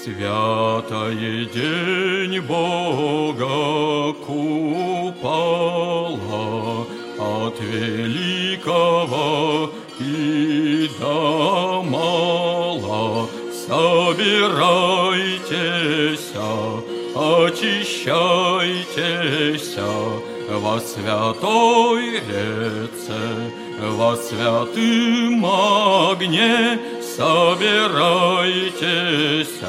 Святое день Бога купола, от великого и до мала. Собирайтесь, очищайтесь во святой реце, во святым огне. Собирайтесь,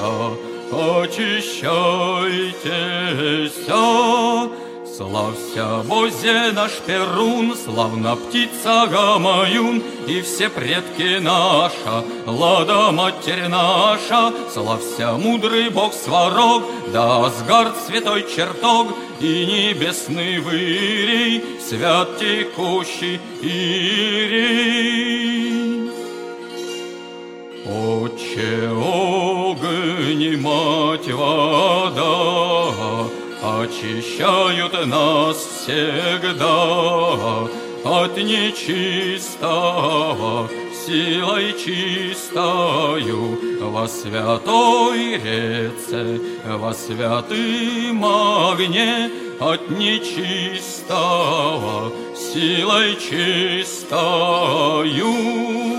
очищайтесь. Славься, Бозе наш Перун, славна птица Гамаюн, и все предки наша, Лада Матерь наша. Славься, мудрый Бог Сварог, да Асгард святой чертог, и небесный вырий, свят текущий Ирий. Отче огонь и мать вода очищают нас всегда от нечистого, силой чистою во святой реце, во святым огне, от нечистого, силой чистою.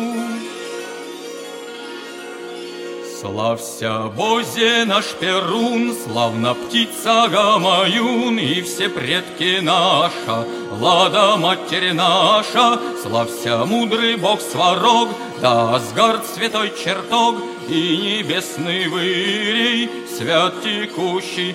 Славься, Бозе наш Перун, славна птица Гамаюн, и все предки наша, Лада Матерь наша. Славься, мудрый Бог Сварог, да Асгард святой чертог, и небесный вырий, свят текущий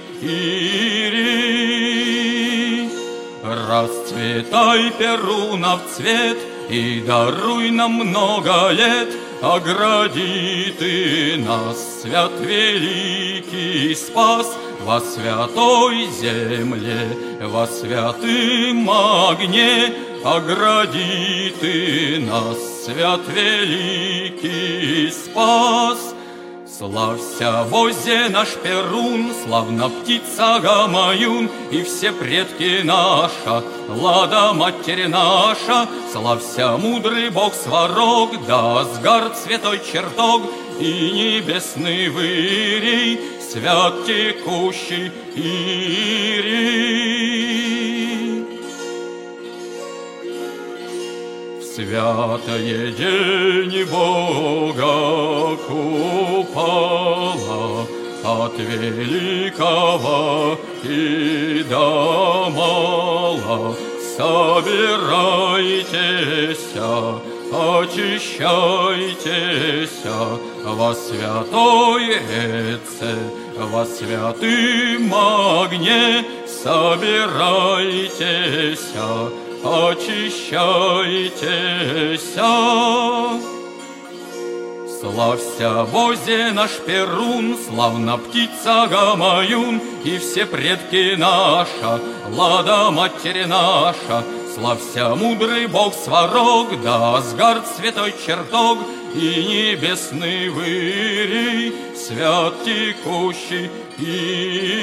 Ирий. Расцветай, Перунов цвет, и даруй нам много лет. Огради ты нас, свят великий спас, во святой земле, во святым огне. Огради ты нас, свят великий спас. Славься, Бозе наш Перун, славна птица Гамаюн, и все предки наша, Лада Матерь наша. Славься, мудрый Бог Сварог, да Асгард святой чертог, и небесный вырий, свят текущий Ирий. Святое день Бога купола, от великого и до мала. Собирайтесь, очищайтесь во святой реце, во святым огне. Собирайтесь, очищайтесь. Славься, Бозе наш Перун, славна птица Гамаюн, и все предки наша, Лада Матерь наша. Славься, мудрый Бог Сварог, да Асгард святой чертог, и небесный вырий, свят текущий